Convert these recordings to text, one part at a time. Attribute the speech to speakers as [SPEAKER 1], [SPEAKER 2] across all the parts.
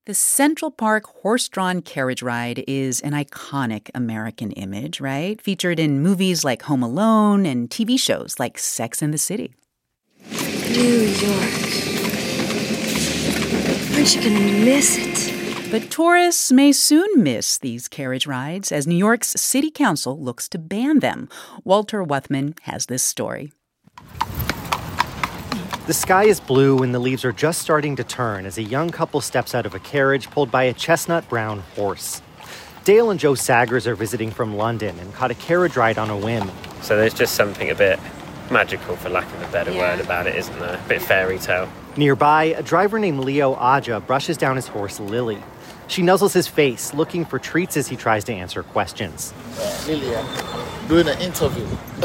[SPEAKER 1] The Central Park horse-drawn carriage ride is an iconic American image, right? Featured in movies like Home Alone and TV shows like Sex and the City.
[SPEAKER 2] New York. Aren't you going to miss it?
[SPEAKER 1] But tourists may soon miss these carriage rides as New York's City Council looks to ban them. Walter Wuthmann has this story.
[SPEAKER 3] The sky is blue and the leaves are just starting to turn as a young couple steps out of a carriage pulled by a chestnut-brown horse. Dale and Joe Saggers are visiting from London and caught a carriage ride on a whim.
[SPEAKER 4] So there's just something a bit magical, for lack of a better word, about it, isn't there? A bit fairy tale.
[SPEAKER 3] Nearby, a driver named Leo Aja brushes down his horse, Lily. She nuzzles his face, looking for treats as he tries to answer questions.
[SPEAKER 5] Lily, I'm doing an interview.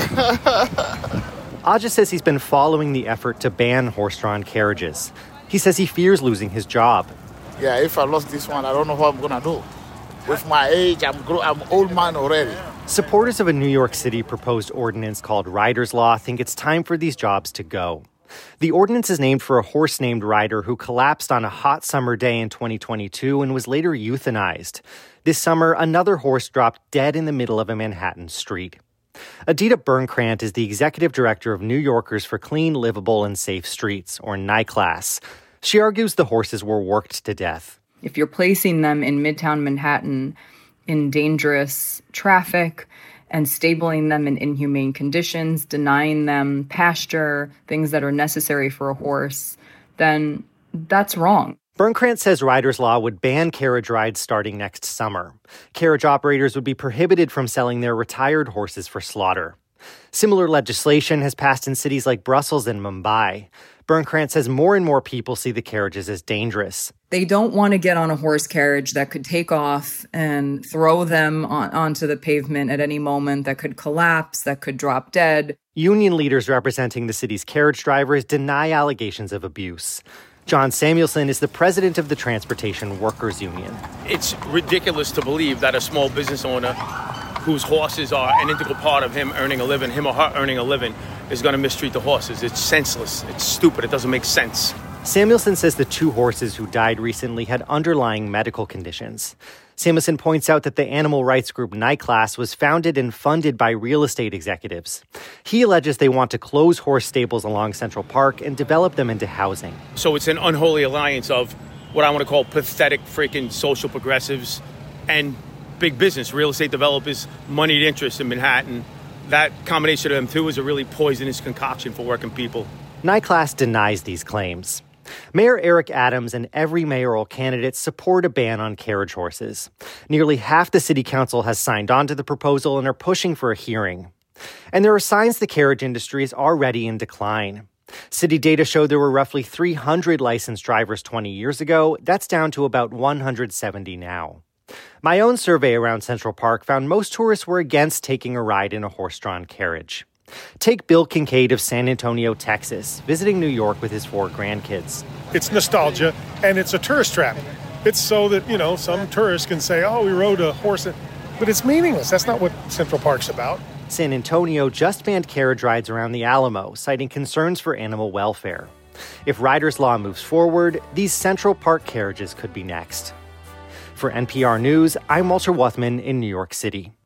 [SPEAKER 3] Aja says he's been following the effort to ban horse-drawn carriages. He says he fears losing his job.
[SPEAKER 5] Yeah, if I lost this one, I don't know what I'm going to do. With my age, I'm old man already.
[SPEAKER 3] Supporters of a New York City proposed ordinance called Rider's Law think it's time for these jobs to go. The ordinance is named for a horse named Ryder who collapsed on a hot summer day in 2022 and was later euthanized. This summer, another horse dropped dead in the middle of a Manhattan street. Adita Bernkrant is the executive director of New Yorkers for Clean, Livable, and Safe Streets, or NYCLAS. She argues the horses were worked to death.
[SPEAKER 6] If you're placing them in Midtown Manhattan in dangerous traffic and stabling them in inhumane conditions, denying them pasture, things that are necessary for a horse, then that's wrong.
[SPEAKER 3] Bernkrant says Rider's Law would ban carriage rides starting next summer. Carriage operators would be prohibited from selling their retired horses for slaughter. Similar legislation has passed in cities like Brussels and Mumbai. Bernkrant says more and more people see the carriages as dangerous.
[SPEAKER 6] They don't want to get on a horse carriage that could take off and throw them onto the pavement at any moment, that could collapse, that could drop dead.
[SPEAKER 3] Union leaders representing the city's carriage drivers deny allegations of abuse. John Samuelson is the president of the Transportation Workers Union.
[SPEAKER 7] It's ridiculous to believe that a small business owner whose horses are an integral part of him earning a living, him or her earning a living, is going to mistreat the horses. It's senseless. It's stupid. It doesn't make sense.
[SPEAKER 3] Samuelson says the two horses who died recently had underlying medical conditions. Samuelson points out that the animal rights group NYCLAS was founded and funded by real estate executives. He alleges they want to close horse stables along Central Park and develop them into housing.
[SPEAKER 7] So it's an unholy alliance of what I want to call pathetic freaking social progressives and big business, real estate developers, moneyed interests in Manhattan. That combination of them, too, is a really poisonous concoction for working people.
[SPEAKER 3] NYCLAS denies these claims. Mayor Eric Adams and every mayoral candidate support a ban on carriage horses. Nearly half the city council has signed on to the proposal and are pushing for a hearing. And there are signs the carriage industry is already in decline. City data show there were roughly 300 licensed drivers 20 years ago. That's down to about 170 now. My own survey around Central Park found most tourists were against taking a ride in a horse-drawn carriage. Take Bill Kincaid of San Antonio, Texas, visiting New York with his 4 grandkids.
[SPEAKER 8] It's nostalgia, and it's a tourist trap. It's so that, some tourists can say, oh, we rode a horse. But it's meaningless. That's not what Central Park's about.
[SPEAKER 3] San Antonio just banned carriage rides around the Alamo, citing concerns for animal welfare. If Rider's Law moves forward, these Central Park carriages could be next. For NPR News, I'm Walter Wuthmann in New York City.